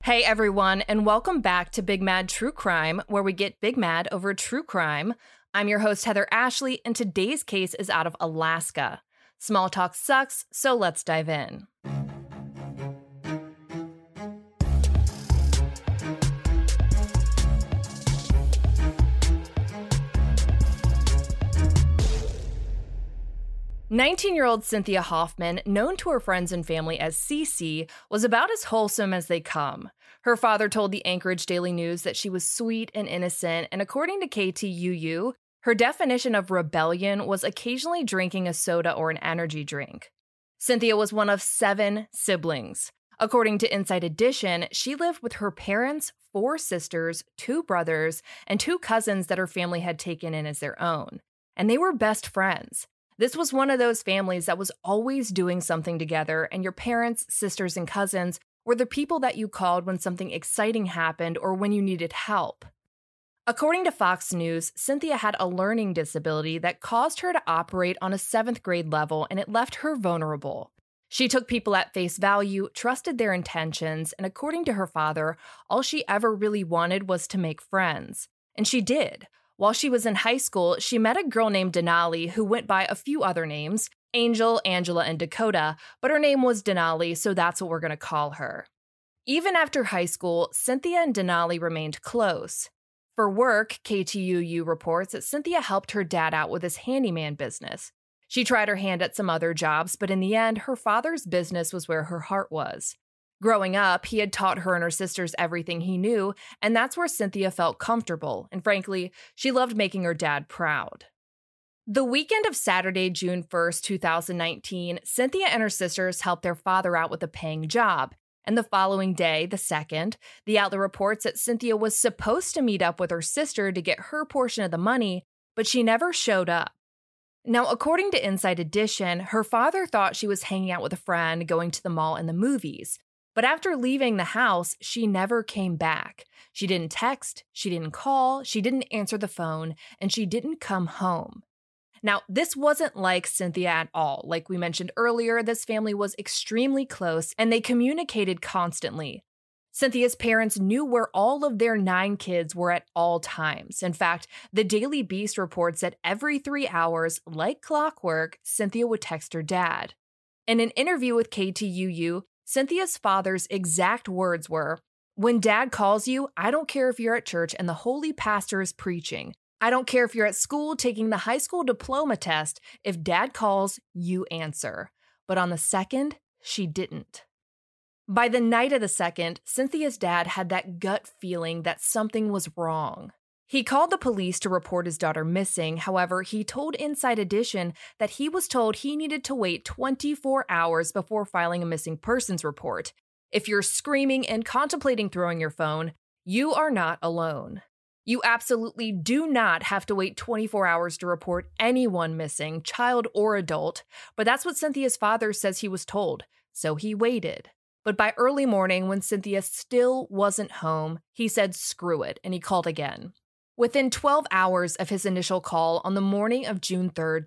Hey everyone, and welcome back to Big Mad True Crime, where we get big mad over true crime. I'm your host, Heather Ashley, and today's case is out of Alaska. Small talk sucks, so let's dive in. "19-year-old Cynthia Hoffman, known to her friends and family as Cece, was about as wholesome as they come. Her father told the Anchorage Daily News that she was sweet and innocent, and according to KTUU, her definition of rebellion was occasionally drinking a soda or an energy drink. Cynthia was one of 7 siblings. According to Inside Edition, she lived with her parents, 4 sisters, 2 brothers, and 2 cousins that her family had taken in as their own. And they were best friends. This was one of those families that was always doing something together, and your parents, sisters, and cousins were the people that you called when something exciting happened or when you needed help. According to Fox News, Cynthia had a learning disability that caused her to operate on a 7th grade level, and it left her vulnerable. She took people at face value, trusted their intentions, and according to her father, all she ever really wanted was to make friends. And she did. While she was in high school, she met a girl named Denali who went by a few other names, Angel, Angela, and Dakota, but her name was Denali, so that's what we're going to call her. Even after high school, Cynthia and Denali remained close. For work, KTUU reports that Cynthia helped her dad out with his handyman business. She tried her hand at some other jobs, but in the end, her father's business was where her heart was. Growing up, he had taught her and her sisters everything he knew, and that's where Cynthia felt comfortable, and frankly, she loved making her dad proud. The weekend of Saturday, June 1st, 2019, Cynthia and her sisters helped their father out with a paying job, and the following day, the 2nd, the outlet reports that Cynthia was supposed to meet up with her sister to get her portion of the money, but she never showed up. Now, according to Inside Edition, her father thought she was hanging out with a friend, going to the mall and the movies. But after leaving the house, she never came back. She didn't text, she didn't call, she didn't answer the phone, and she didn't come home. Now, this wasn't like Cynthia at all. Like we mentioned earlier, this family was extremely close, and they communicated constantly. Cynthia's parents knew where all of their 9 kids were at all times. In fact, the Daily Beast reports that every 3 hours, like clockwork, Cynthia would text her dad. In an interview with KTUU, Cynthia's father's exact words were, "When dad calls you, I don't care if you're at church and the holy pastor is preaching. I don't care if you're at school taking the high school diploma test. If dad calls, you answer." But on the 2nd, she didn't. By the night of the 2nd, Cynthia's dad had that gut feeling that something was wrong. He called the police to report his daughter missing. However, he told Inside Edition that he was told he needed to wait 24 hours before filing a missing persons report. If you're screaming and contemplating throwing your phone, you are not alone. You absolutely do not have to wait 24 hours to report anyone missing, child or adult, but that's what Cynthia's father says he was told, so he waited. But by early morning, when Cynthia still wasn't home, he said screw it, and he called again. Within 12 hours of his initial call on the morning of June 3rd,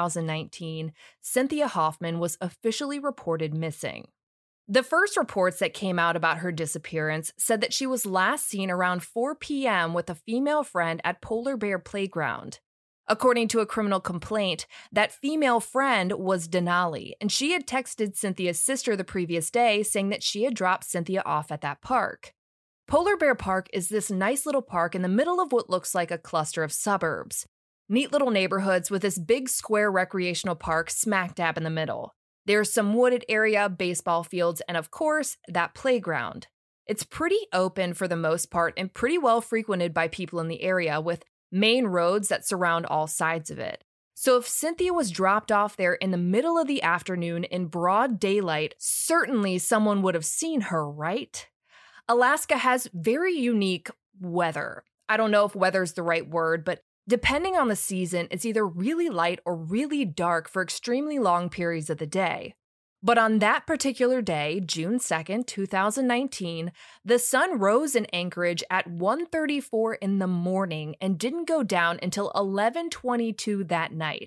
2019, Cynthia Hoffman was officially reported missing. The first reports that came out about her disappearance said that she was last seen around 4 p.m. with a female friend at Polar Bear Playground. According to a criminal complaint, that female friend was Denali, and she had texted Cynthia's sister the previous day saying that she had dropped Cynthia off at that park. Polar Bear Park is this nice little park in the middle of what looks like a cluster of suburbs. Neat little neighborhoods with this big square recreational park smack dab in the middle. There's some wooded area, baseball fields, and of course, that playground. It's pretty open for the most part and pretty well frequented by people in the area with main roads that surround all sides of it. So if Cynthia was dropped off there in the middle of the afternoon in broad daylight, certainly someone would have seen her, right? Alaska has very unique weather. I don't know if weather's the right word, but depending on the season, it's either really light or really dark for extremely long periods of the day. But on that particular day, June 2nd, 2019, the sun rose in Anchorage at 1:34 in the morning and didn't go down until 11:22 that night.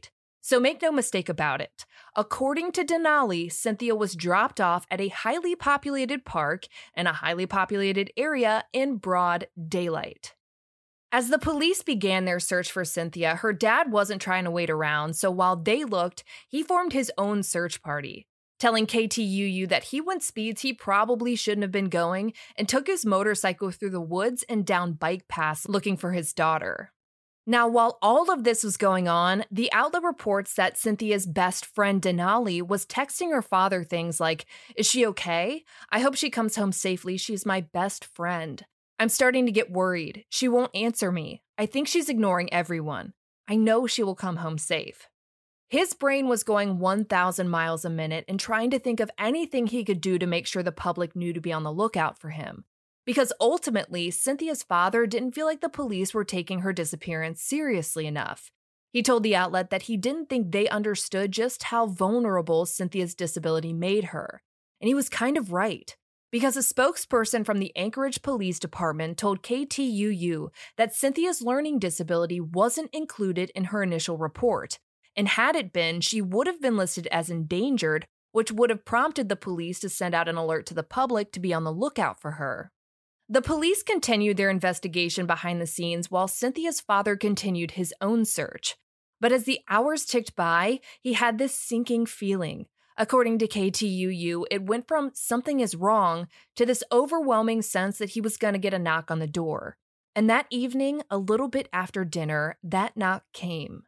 So make no mistake about it. According to Denali, Cynthia was dropped off at a highly populated park in a highly populated area in broad daylight. As the police began their search for Cynthia, her dad wasn't trying to wait around, so while they looked, he formed his own search party, telling KTUU that he went speeds he probably shouldn't have been going and took his motorcycle through the woods and down bike paths looking for his daughter. Now, while all of this was going on, the outlet reports that Cynthia's best friend Denali was texting her father things like, "Is she okay? I hope she comes home safely. She's my best friend. I'm starting to get worried. She won't answer me. I think she's ignoring everyone. I know she will come home safe." His brain was going 1,000 miles a minute and trying to think of anything he could do to make sure the public knew to be on the lookout for him. Because ultimately, Cynthia's father didn't feel like the police were taking her disappearance seriously enough. He told the outlet that he didn't think they understood just how vulnerable Cynthia's disability made her. And he was kind of right. Because a spokesperson from the Anchorage Police Department told KTUU that Cynthia's learning disability wasn't included in her initial report. And had it been, she would have been listed as endangered, which would have prompted the police to send out an alert to the public to be on the lookout for her. The police continued their investigation behind the scenes while Cynthia's father continued his own search. But as the hours ticked by, he had this sinking feeling. According to KTUU, it went from something is wrong to this overwhelming sense that he was going to get a knock on the door. And that evening, a little bit after dinner, that knock came.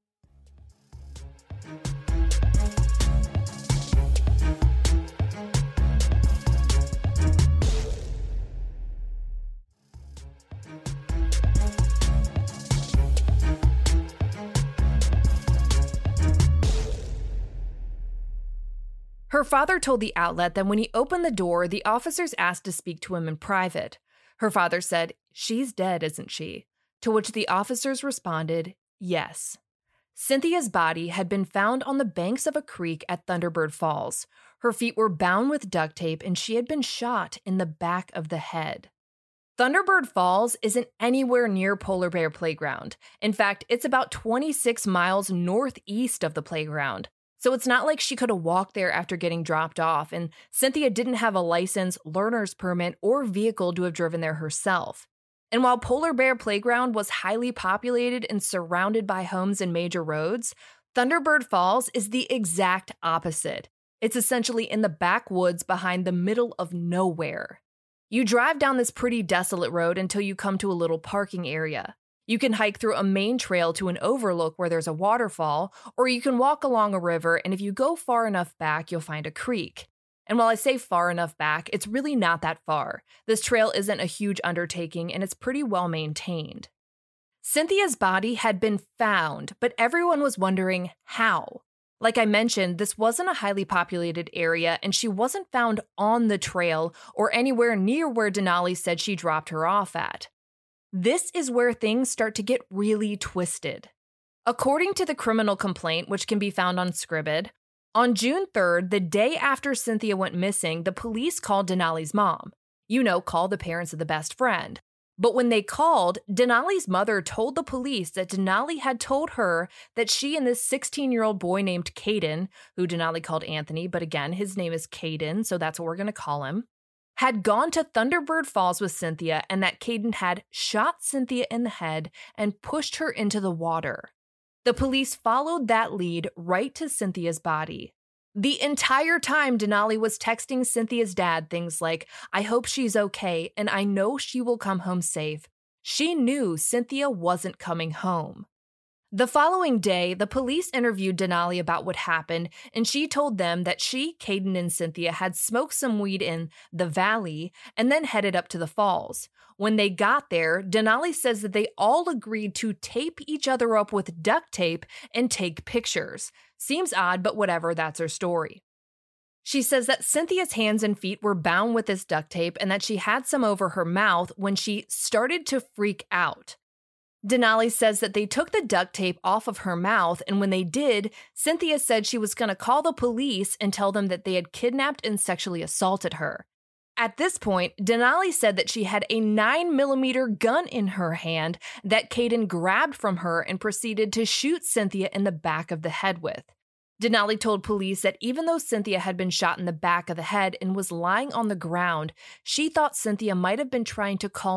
Her father told the outlet that when he opened the door, the officers asked to speak to him in private. Her father said, "She's dead, isn't she?" To which the officers responded, "Yes." Cynthia's body had been found on the banks of a creek at Thunderbird Falls. Her feet were bound with duct tape and she had been shot in the back of the head. Thunderbird Falls isn't anywhere near Polar Bear Playground. In fact, it's about 26 miles northeast of the playground. So it's not like she could have walked there after getting dropped off, and Cynthia didn't have a license, learner's permit, or vehicle to have driven there herself. And while Polar Bear Playground was highly populated and surrounded by homes and major roads, Thunderbird Falls is the exact opposite. It's essentially in the backwoods behind the middle of nowhere. You drive down this pretty desolate road until you come to a little parking area. You can hike through a main trail to an overlook where there's a waterfall, or you can walk along a river, and if you go far enough back, you'll find a creek. And while I say far enough back, it's really not that far. This trail isn't a huge undertaking, and it's pretty well maintained. Cynthia's body had been found, but everyone was wondering how. Like I mentioned, this wasn't a highly populated area, and she wasn't found on the trail or anywhere near where Denali said she dropped her off at. This is where things start to get really twisted. According to the criminal complaint, which can be found on Scribd, on June 3rd, the day after Cynthia went missing, the police called Denali's mom. Call the parents of the best friend. But when they called, Denali's mother told the police that Denali had told her that she and this 16-year-old boy named Caden, who Denali called Anthony, but again, his name is Caden, so that's what we're going to call him, had gone to Thunderbird Falls with Cynthia and that Caden had shot Cynthia in the head and pushed her into the water. The police followed that lead right to Cynthia's body. The entire time, Denali was texting Cynthia's dad things like, "I hope she's okay, and I know she will come home safe." She knew Cynthia wasn't coming home. The following day, the police interviewed Denali about what happened, and she told them that she, Caden, and Cynthia had smoked some weed in the valley and then headed up to the falls. When they got there, Denali says that they all agreed to tape each other up with duct tape and take pictures. Seems odd, but whatever, that's her story. She says that Cynthia's hands and feet were bound with this duct tape and that she had some over her mouth when she started to freak out. Denali says that they took the duct tape off of her mouth, and when they did, Cynthia said she was going to call the police and tell them that they had kidnapped and sexually assaulted her. At this point, Denali said that she had a 9mm gun in her hand that Kayden grabbed from her and proceeded to shoot Cynthia in the back of the head with. Denali told police that even though Cynthia had been shot in the back of the head and was lying on the ground, she thought Cynthia might have been trying to call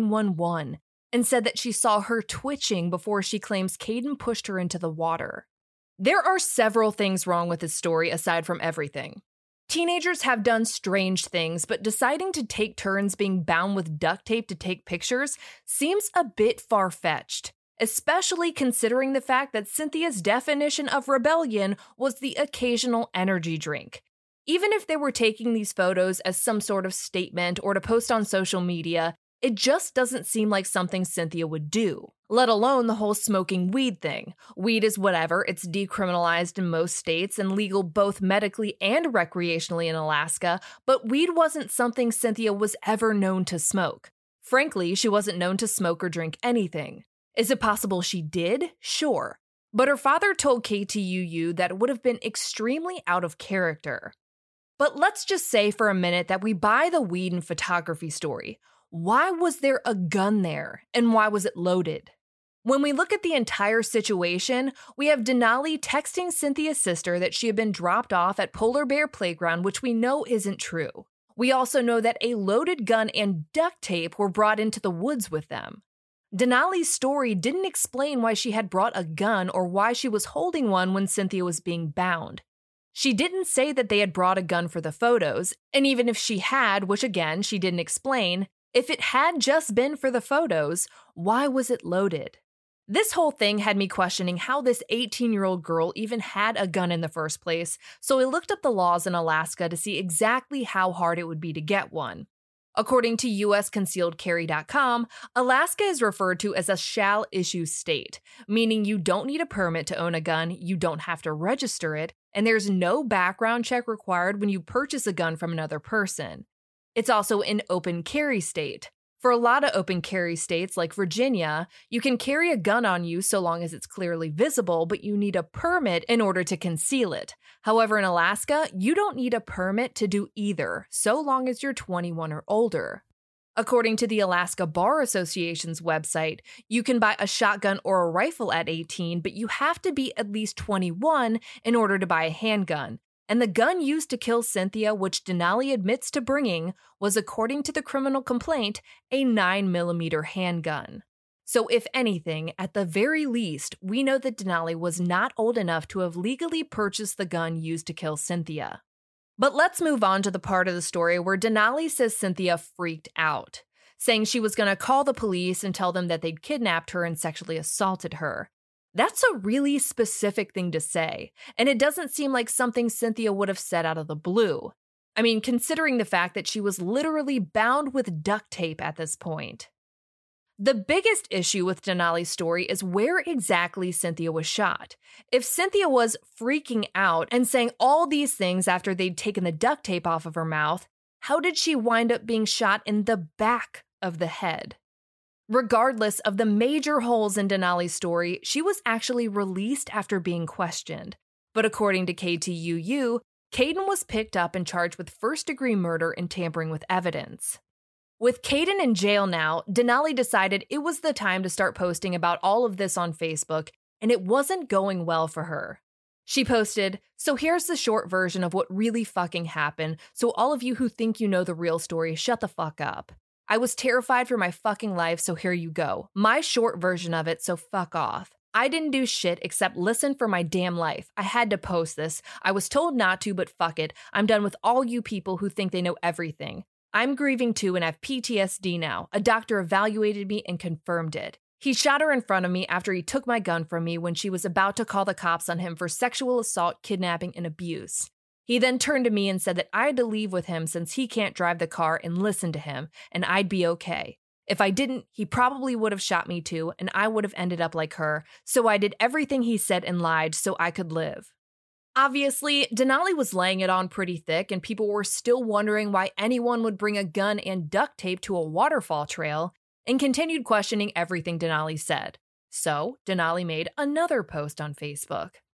911 and said that she saw her twitching before she claims Kayden pushed her into the water. There are several things wrong with this story aside from everything. Teenagers have done strange things, but deciding to take turns being bound with duct tape to take pictures seems a bit far-fetched, especially considering the fact that Cynthia's definition of rebellion was the occasional energy drink. Even if they were taking these photos as some sort of statement or to post on social media, it just doesn't seem like something Cynthia would do, let alone the whole smoking weed thing. Weed is whatever, it's decriminalized in most states and legal both medically and recreationally in Alaska, but weed wasn't something Cynthia was ever known to smoke. Frankly, she wasn't known to smoke or drink anything. Is it possible she did? Sure. But her father told KTUU that it would have been extremely out of character. But let's just say for a minute that we buy the weed and photography story. Why was there a gun there, and why was it loaded? When we look at the entire situation, we have Denali texting Cynthia's sister that she had been dropped off at Polar Bear Playground, which we know isn't true. We also know that a loaded gun and duct tape were brought into the woods with them. Denali's story didn't explain why she had brought a gun or why she was holding one when Cynthia was being bound. She didn't say that they had brought a gun for the photos, and even if she had, which again, she didn't explain, if it had just been for the photos, why was it loaded? This whole thing had me questioning how this 18-year-old girl even had a gun in the first place, so I looked up the laws in Alaska to see exactly how hard it would be to get one. According to USConcealedCarry.com, Alaska is referred to as a shall-issue state, meaning you don't need a permit to own a gun, you don't have to register it, and there's no background check required when you purchase a gun from another person. It's also an open carry state. For a lot of open carry states like Virginia, you can carry a gun on you so long as it's clearly visible, but you need a permit in order to conceal it. However, in Alaska, you don't need a permit to do either, so long as you're 21 or older. According to the Alaska Bar Association's website, you can buy a shotgun or a rifle at 18, but you have to be at least 21 in order to buy a handgun. And the gun used to kill Cynthia, which Denali admits to bringing, was, according to the criminal complaint, a 9mm handgun. So if anything, at the very least, we know that Denali was not old enough to have legally purchased the gun used to kill Cynthia. But let's move on to the part of the story where Denali says Cynthia freaked out, saying she was going to call the police and tell them that they'd kidnapped her and sexually assaulted her. That's a really specific thing to say, and it doesn't seem like something Cynthia would have said out of the blue. I mean, considering the fact that she was literally bound with duct tape at this point. The biggest issue with Denali's story is where exactly Cynthia was shot. If Cynthia was freaking out and saying all these things after they'd taken the duct tape off of her mouth, how did she wind up being shot in the back of the head? Regardless of the major holes in Denali's story, she was actually released after being questioned. But according to KTUU, Kayden was picked up and charged with first-degree murder and tampering with evidence. With Kayden in jail now, Denali decided it was the time to start posting about all of this on Facebook, and it wasn't going well for her. She posted, "So here's the short version of what really fucking happened, so all of you who think you know the real story, shut the fuck up. I was terrified for my fucking life, so here you go. My short version of it, so fuck off. I didn't do shit except listen for my damn life. I had to post this. I was told not to, but fuck it. I'm done with all you people who think they know everything. I'm grieving too and have PTSD now. A doctor evaluated me and confirmed it. He shot her in front of me after he took my gun from me when she was about to call the cops on him for sexual assault, kidnapping, and abuse. He then turned to me and said that I had to leave with him since he can't drive the car and listen to him, and I'd be okay. If I didn't, he probably would have shot me too, and I would have ended up like her, so I did everything he said and lied so I could live." Obviously, Denali was laying it on pretty thick, and people were still wondering why anyone would bring a gun and duct tape to a waterfall trail, and continued questioning everything Denali said. So, Denali made another post on Facebook.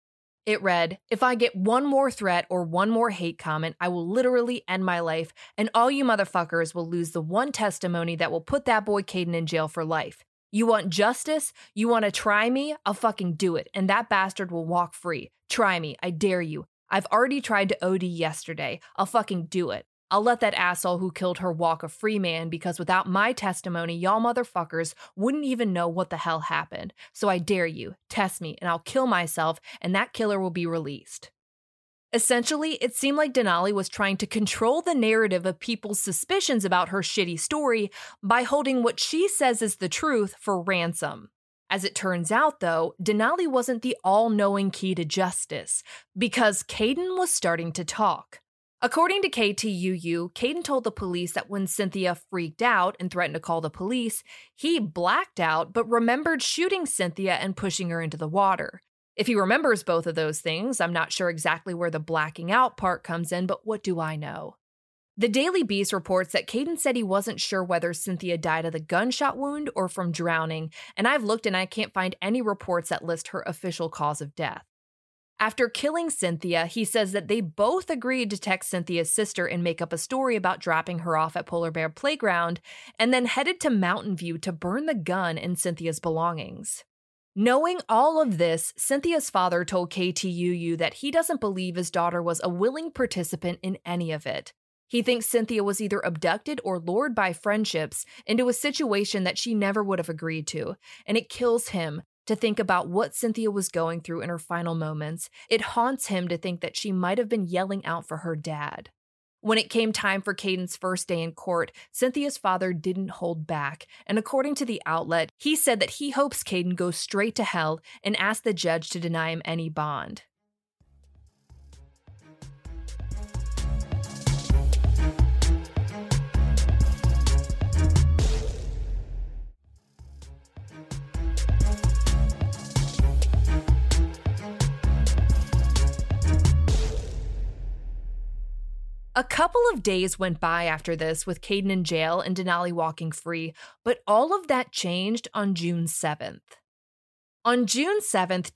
It read, "If I get one more threat or one more hate comment, I will literally end my life, and all you motherfuckers will lose the one testimony that will put that boy Caden in jail for life. You want justice? You want to try me? I'll fucking do it, and that bastard will walk free. Try me, I dare you. I've already tried to OD yesterday. I'll fucking do it. I'll let that asshole who killed her walk a free man because without my testimony, y'all motherfuckers wouldn't even know what the hell happened. So I dare you, test me, and I'll kill myself, and that killer will be released." Essentially, it seemed like Denali was trying to control the narrative of people's suspicions about her shitty story by holding what she says is the truth for ransom. As it turns out, though, Denali wasn't the all-knowing key to justice, because Caden was starting to talk. According to KTUU, Caden told the police that when Cynthia freaked out and threatened to call the police, he blacked out but remembered shooting Cynthia and pushing her into the water. If he remembers both of those things, I'm not sure exactly where the blacking out part comes in, but what do I know? The Daily Beast reports that Caden said he wasn't sure whether Cynthia died of the gunshot wound or from drowning, and I've looked and I can't find any reports that list her official cause of death. After killing Cynthia, he says that they both agreed to text Cynthia's sister and make up a story about dropping her off at Polar Bear Playground, and then headed to Mountain View to burn the gun and Cynthia's belongings. Knowing all of this, Cynthia's father told KTUU that he doesn't believe his daughter was a willing participant in any of it. He thinks Cynthia was either abducted or lured by friendships into a situation that she never would have agreed to, and it kills him to think about what Cynthia was going through in her final moments. It haunts him to think that she might have been yelling out for her dad. When it came time for Caden's first day in court, Cynthia's father didn't hold back, and according to the outlet, he said that he hopes Caden goes straight to hell and asked the judge to deny him any bond. A couple of days went by after this with Caden in jail and Denali walking free, but all of that changed on June 7th. On June 7th,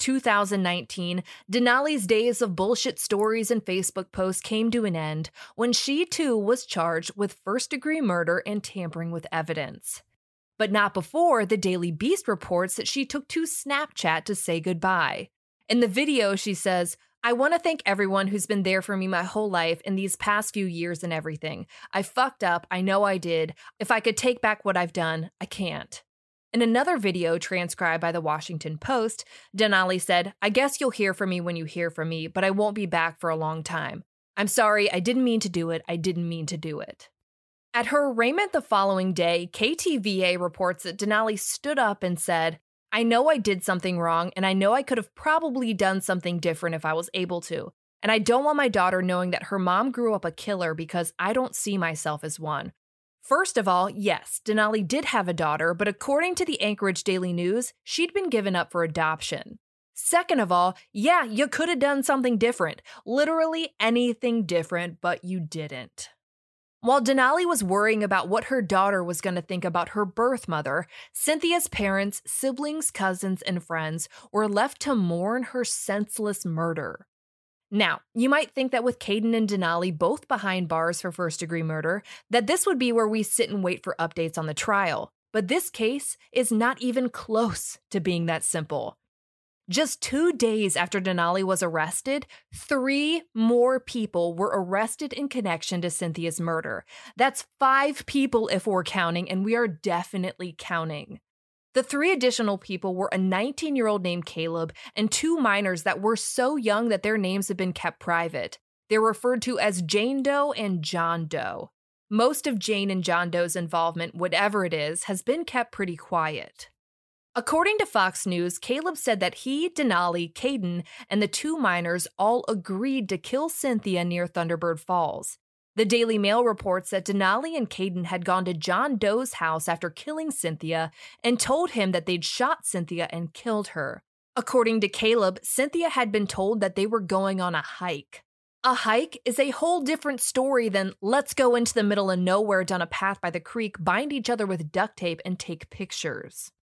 2019, Denali's days of bullshit stories and Facebook posts came to an end when she too was charged with first-degree murder and tampering with evidence. But not before the Daily Beast reports that she took to Snapchat to say goodbye. In the video, she says, "I want to thank everyone who's been there for me my whole life in these past few years and everything. I fucked up. I know I did. If I could take back what I've done, I can't." In another video transcribed by the Washington Post, Denali said, "I guess you'll hear from me when you hear from me, but I won't be back for a long time. I'm sorry. I didn't mean to do it. I didn't mean to do it." At her arraignment the following day, KTVA reports that Denali stood up and said, "I know I did something wrong, and I know I could have probably done something different if I was able to. And I don't want my daughter knowing that her mom grew up a killer because I don't see myself as one." First of all, yes, Denali did have a daughter, but according to the Anchorage Daily News, she'd been given up for adoption. Second of all, yeah, you could have done something different. Literally anything different, but you didn't. While Denali was worrying about what her daughter was going to think about her birth mother, Cynthia's parents, siblings, cousins, and friends were left to mourn her senseless murder. Now, you might think that with Caden and Denali both behind bars for first-degree murder, that this would be where we sit and wait for updates on the trial. But this case is not even close to being that simple. Just 2 days after Denali was arrested, 3 more people were arrested in connection to Cynthia's murder. That's 5 people if we're counting, and we are definitely counting. The 3 additional people were a 19-year-old named Caleb and 2 minors that were so young that their names have been kept private. They're referred to as Jane Doe and John Doe. Most of Jane and John Doe's involvement, whatever it is, has been kept pretty quiet. According to Fox News, Caleb said that he, Denali, Caden, and the 2 minors all agreed to kill Cynthia near Thunderbird Falls. The Daily Mail reports that Denali and Caden had gone to John Doe's house after killing Cynthia and told him that they'd shot Cynthia and killed her. According to Caleb, Cynthia had been told that they were going on a hike. A hike is a whole different story than let's go into the middle of nowhere down a path by the creek, bind each other with duct tape, and take pictures.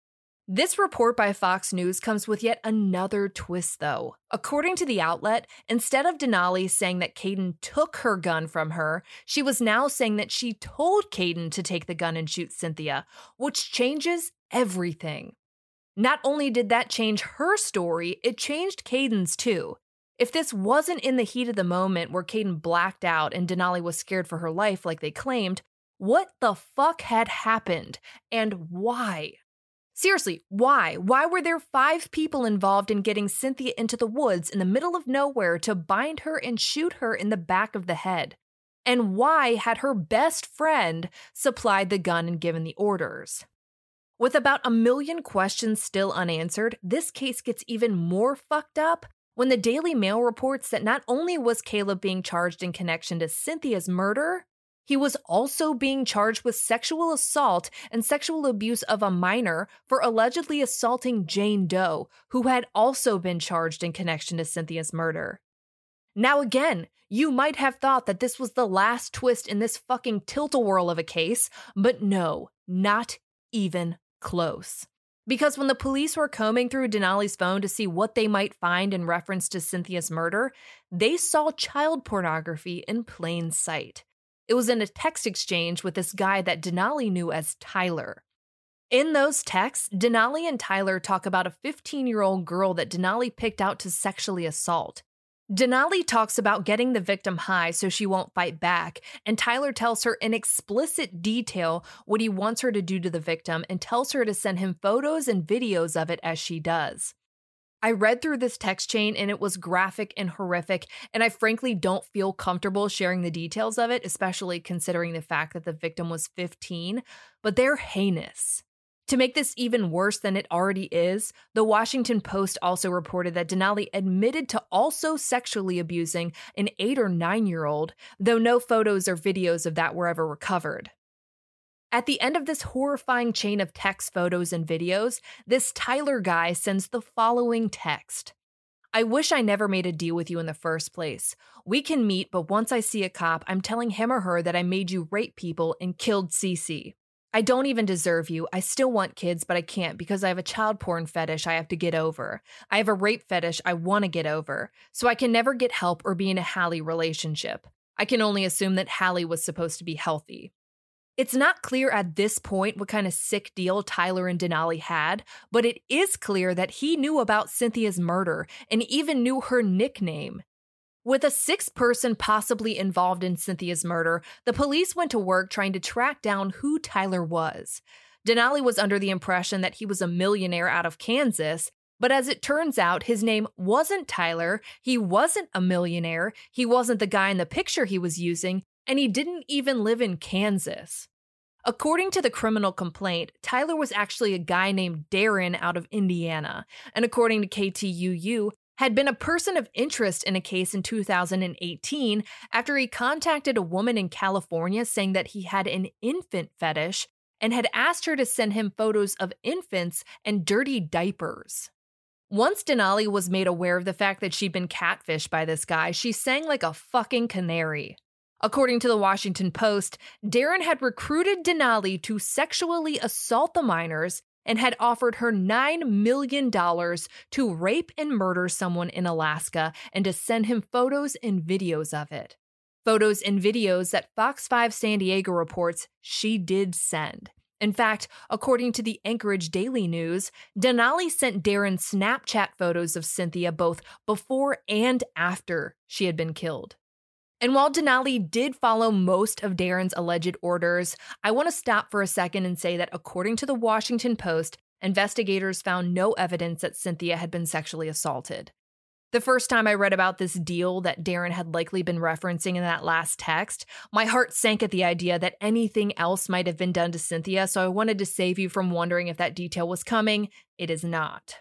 This report by Fox News comes with yet another twist, though. According to the outlet, instead of Denali saying that Kayden took her gun from her, she was now saying that she told Kayden to take the gun and shoot Cynthia, which changes everything. Not only did that change her story, it changed Kayden's too. If this wasn't in the heat of the moment where Kayden blacked out and Denali was scared for her life like they claimed, what the fuck had happened and why? Seriously, why? Why were there 5 people involved in getting Cynthia into the woods in the middle of nowhere to bind her and shoot her in the back of the head? And why had her best friend supplied the gun and given the orders? With about 1 million questions still unanswered, this case gets even more fucked up when the Daily Mail reports that not only was Caleb being charged in connection to Cynthia's murder, he was also being charged with sexual assault and sexual abuse of a minor for allegedly assaulting Jane Doe, who had also been charged in connection to Cynthia's murder. Now again, you might have thought that this was the last twist in this fucking tilt-a-whirl of a case, but no, not even close. Because when the police were combing through Denali's phone to see what they might find in reference to Cynthia's murder, they saw child pornography in plain sight. It was in a text exchange with this guy that Denali knew as Tyler. In those texts, Denali and Tyler talk about a 15-year-old girl that Denali picked out to sexually assault. Denali talks about getting the victim high so she won't fight back, and Tyler tells her in explicit detail what he wants her to do to the victim and tells her to send him photos and videos of it as she does. I read through this text chain and it was graphic and horrific, and I frankly don't feel comfortable sharing the details of it, especially considering the fact that the victim was 15, but they're heinous. To make this even worse than it already is, the Washington Post also reported that Denali admitted to also sexually abusing an 8 or 9-year-old, though no photos or videos of that were ever recovered. At the end of this horrifying chain of text, photos, and videos, this Tyler guy sends the following text. I wish I never made a deal with you in the first place. We can meet, but once I see a cop, I'm telling him or her that I made you rape people and killed Cece. I don't even deserve you. I still want kids, but I can't because I have a child porn fetish I have to get over. I have a rape fetish I want to get over, so I can never get help or be in a Hallie relationship. I can only assume that Hallie was supposed to be healthy. It's not clear at this point what kind of sick deal Tyler and Denali had, but it is clear that he knew about Cynthia's murder and even knew her nickname. With a 6th person possibly involved in Cynthia's murder, the police went to work trying to track down who Tyler was. Denali was under the impression that he was a millionaire out of Kansas, but as it turns out, his name wasn't Tyler, he wasn't a millionaire, he wasn't the guy in the picture he was using, and he didn't even live in Kansas. According to the criminal complaint, Tyler was actually a guy named Darren out of Indiana, and according to KTUU, had been a person of interest in a case in 2018 after he contacted a woman in California saying that he had an infant fetish and had asked her to send him photos of infants and dirty diapers. Once Denali was made aware of the fact that she'd been catfished by this guy, she sang like a fucking canary. According to the Washington Post, Darren had recruited Denali to sexually assault the minors and had offered her $9 million to rape and murder someone in Alaska and to send him photos and videos of it. Photos and videos that Fox 5 San Diego reports she did send. In fact, according to the Anchorage Daily News, Denali sent Darren Snapchat photos of Cynthia both before and after she had been killed. And while Denali did follow most of Darren's alleged orders, I want to stop for a second and say that according to the Washington Post, investigators found no evidence that Cynthia had been sexually assaulted. The first time I read about this deal that Darren had likely been referencing in that last text, my heart sank at the idea that anything else might have been done to Cynthia, so I wanted to save you from wondering if that detail was coming. It is not.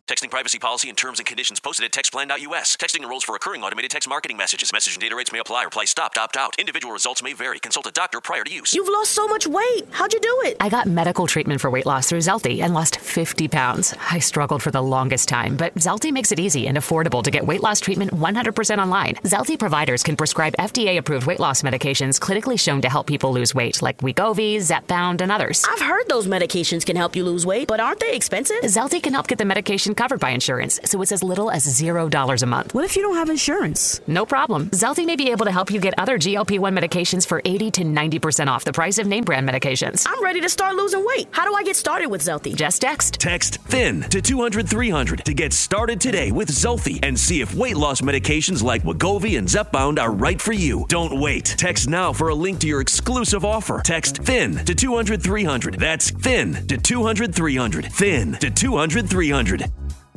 Texting privacy policy and terms and conditions posted at textplan.us. Texting enrolls for recurring automated text marketing messages. Message and data rates may apply. Reply stopped, opt out. Individual results may vary. Consult a doctor prior to use. You've lost so much weight. How'd you do it? I got medical treatment for weight loss through Zelty and lost 50 pounds. I struggled for the longest time, but Zelty makes it easy and affordable to get weight loss treatment 100% online. Zelty providers can prescribe FDA-approved weight loss medications clinically shown to help people lose weight, like Wegovy, Zepbound, and others. I've heard those medications can help you lose weight, but aren't they expensive? Zelty can help get the medication covered by insurance, so it's as little as $0 a month. What if you don't have insurance? No problem. Zelty may be able to help you get other GLP-1 medications for 80 to 90% off the price of name brand medications. I'm ready to start losing weight. How do I get started with Zelty? Just text. Text THIN to 200-300 to get started today with Zelty and see if weight loss medications like Wegovy and Zepbound are right for you. Don't wait. Text now for a link to your exclusive offer. Text THIN to 200-300. That's THIN to 200-300. THIN to 200-300.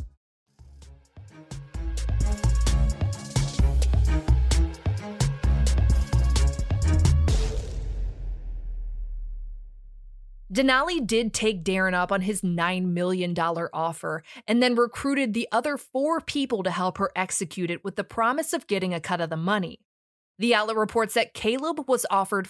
Denali did take Darren up on his $9 million offer and then recruited the other 4 people to help her execute it with the promise of getting a cut of the money. The outlet reports that Caleb was offered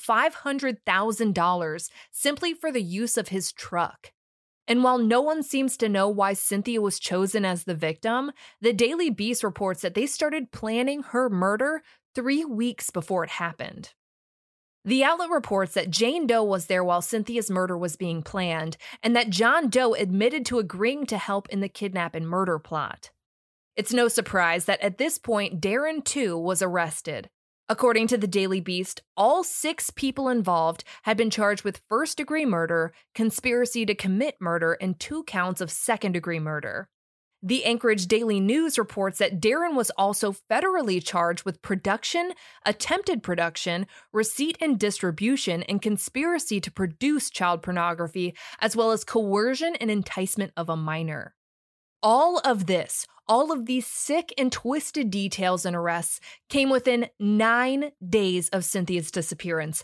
$500,000 simply for the use of his truck. And while no one seems to know why Cynthia was chosen as the victim, the Daily Beast reports that they started planning her murder 3 weeks before it happened. The outlet reports that Jane Doe was there while Cynthia's murder was being planned, and that John Doe admitted to agreeing to help in the kidnap and murder plot. It's no surprise that at this point, Darren, too, was arrested. According to the Daily Beast, all 6 people involved had been charged with first-degree murder, conspiracy to commit murder, and 2 counts of second-degree murder. The Anchorage Daily News reports that Darren was also federally charged with production, attempted production, receipt and distribution, and conspiracy to produce child pornography, as well as coercion and enticement of a minor. All of these sick and twisted details and arrests came within 9 days of Cynthia's disappearance.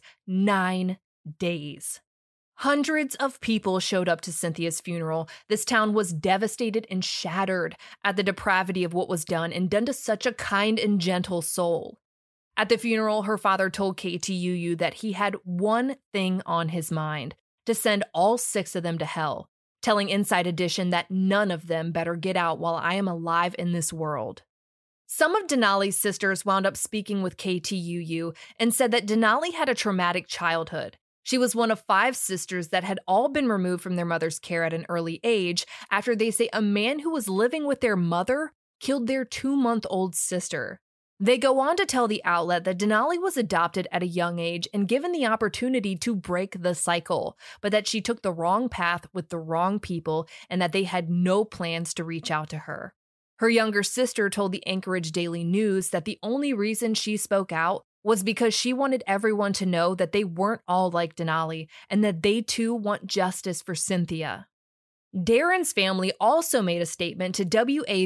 9 days. Hundreds of people showed up to Cynthia's funeral. This town was devastated and shattered at the depravity of what was done and done to such a kind and gentle soul. At the funeral, her father told KTUU that he had one thing on his mind: to send all 6 of them to hell, telling Inside Edition that none of them better get out while I am alive in this world. Some of Denali's sisters wound up speaking with KTUU and said that Denali had a traumatic childhood. She was one of 5 sisters that had all been removed from their mother's care at an early age after they say a man who was living with their mother killed their 2-month-old sister. They go on to tell the outlet that Denali was adopted at a young age and given the opportunity to break the cycle, but that she took the wrong path with the wrong people and that they had no plans to reach out to her. Her younger sister told the Anchorage Daily News that the only reason she spoke out was because she wanted everyone to know that they weren't all like Denali and that they too want justice for Cynthia. Darren's family also made a statement to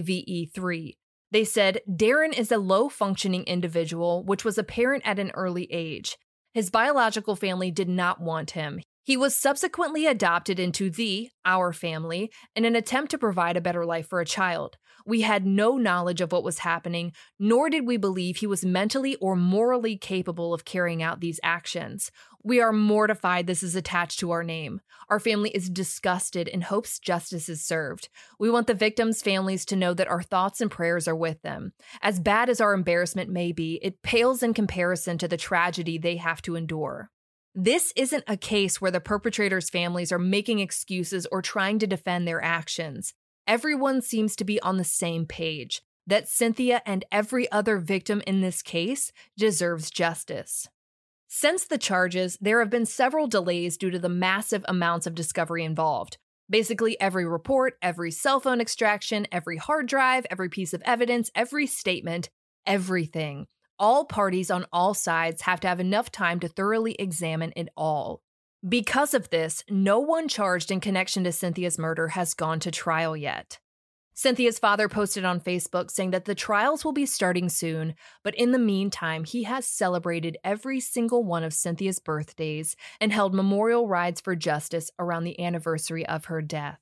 WAVE3. They said, Darren is a low-functioning individual, which was apparent at an early age. His biological family did not want him. He was subsequently adopted into our family, in an attempt to provide a better life for a child. We had no knowledge of what was happening, nor did we believe he was mentally or morally capable of carrying out these actions. We are mortified this is attached to our name. Our family is disgusted and hopes justice is served. We want the victims' families to know that our thoughts and prayers are with them. As bad as our embarrassment may be, it pales in comparison to the tragedy they have to endure. This isn't a case where the perpetrators' families are making excuses or trying to defend their actions. Everyone seems to be on the same page, that Cynthia and every other victim in this case deserves justice. Since the charges, there have been several delays due to the massive amounts of discovery involved. Basically, every report, every cell phone extraction, every hard drive, every piece of evidence, every statement, everything. All parties on all sides have to have enough time to thoroughly examine it all. Because of this, no one charged in connection to Cynthia's murder has gone to trial yet. Cynthia's father posted on Facebook saying that the trials will be starting soon, but in the meantime, he has celebrated every single one of Cynthia's birthdays and held memorial rides for justice around the anniversary of her death.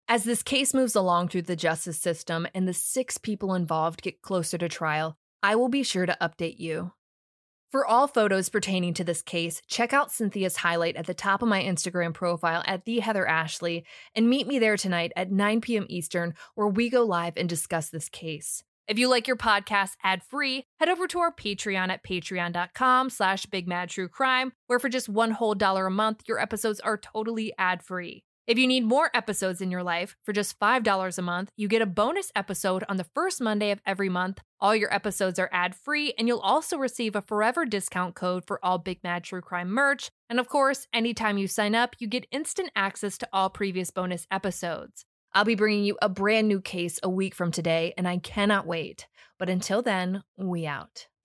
As this case moves along through the justice system and the 6 people involved get closer to trial, I will be sure to update you. For all photos pertaining to this case, check out Cynthia's highlight at the top of my Instagram profile at @TheHeatherAshley and meet me there tonight at 9 p.m. Eastern, where we go live and discuss this case. If you like your podcast ad-free, head over to our Patreon at patreon.com/BigMadTrueCrime, where for just $1 whole a month, your episodes are totally ad-free. If you need more episodes in your life, for just $5 a month, you get a bonus episode on the first Monday of every month. All your episodes are ad-free, and you'll also receive a forever discount code for all Big Mad True Crime merch. And of course, anytime you sign up, you get instant access to all previous bonus episodes. I'll be bringing you a brand new case a week from today, and I cannot wait. But until then, we out.